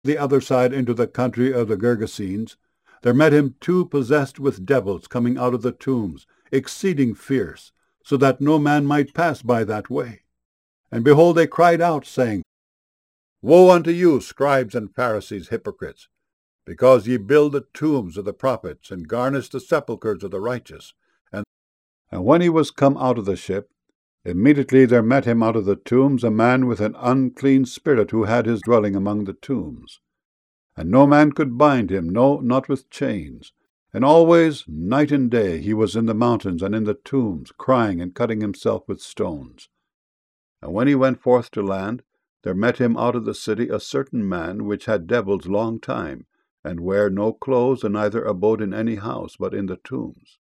the other side into the country of the Gergesenes, there met him two possessed with devils coming out of the tombs, exceeding fierce, so that no man might pass by that way. And behold, they cried out, saying, Woe unto you, scribes and Pharisees, hypocrites, because ye build the tombs of the prophets, and garnish the sepulchres of the righteous. And when he was come out of the ship, immediately there met him out of the tombs a man with an unclean spirit, who had his dwelling among the tombs. And no man could bind him, no, not with chains. And always, night and day, he was in the mountains and in the tombs, crying and cutting himself with stones. And when he went forth to land, there met him out of the city a certain man which had devils long time, and ware no clothes, and neither abode in any house, but in the tombs.